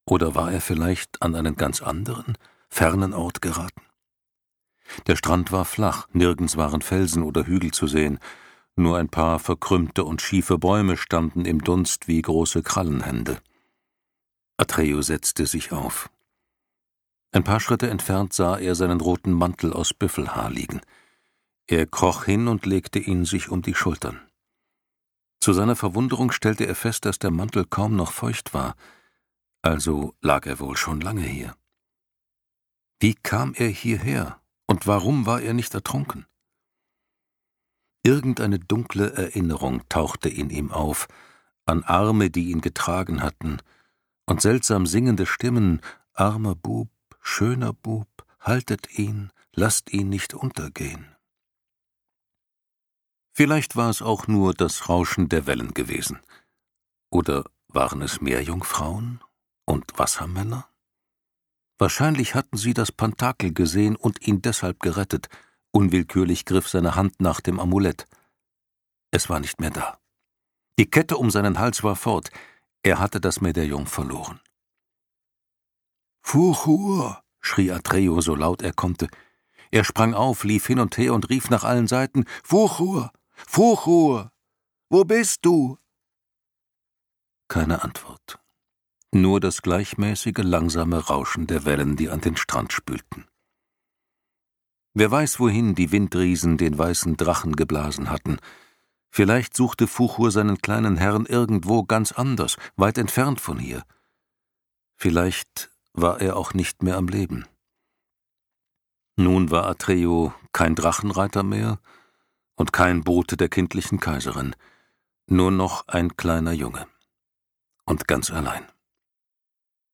Oder war er vielleicht an einen ganz anderen, fernen Ort geraten? Der Strand war flach, nirgends waren Felsen oder Hügel zu sehen, nur ein paar verkrümmte und schiefe Bäume standen im Dunst wie große Krallenhände. Atreo setzte sich auf. Ein paar Schritte entfernt sah er seinen roten Mantel aus Büffelhaar liegen. Er kroch hin und legte ihn sich um die Schultern. Zu seiner Verwunderung stellte er fest, dass der Mantel kaum noch feucht war, also lag er wohl schon lange hier. Wie kam er hierher, und warum war er nicht ertrunken? Irgendeine dunkle Erinnerung tauchte in ihm auf, an Arme, die ihn getragen hatten, und seltsam singende Stimmen: »Armer Bub, schöner Bub, haltet ihn, lasst ihn nicht untergehen.« Vielleicht war es auch nur das Rauschen der Wellen gewesen. Oder waren es Meerjungfrauen und Wassermänner? Wahrscheinlich hatten sie das Pantakel gesehen und ihn deshalb gerettet. Unwillkürlich griff seine Hand nach dem Amulett. Es war nicht mehr da. Die Kette um seinen Hals war fort. Er hatte das Medaillon verloren. »Fuchur«, schrie Atreo so laut er konnte. Er sprang auf, lief hin und her und rief nach allen Seiten: »Fuchur! Fuchur! Wo bist du?« Keine Antwort. Nur das gleichmäßige, langsame Rauschen der Wellen, die an den Strand spülten. Wer weiß, wohin die Windriesen den weißen Drachen geblasen hatten. Vielleicht suchte Fuchur seinen kleinen Herrn irgendwo ganz anders, weit entfernt von hier. Vielleicht war er auch nicht mehr am Leben. Nun war Atreo kein Drachenreiter mehr und kein Bote der kindlichen Kaiserin, nur noch ein kleiner Junge. Und ganz allein.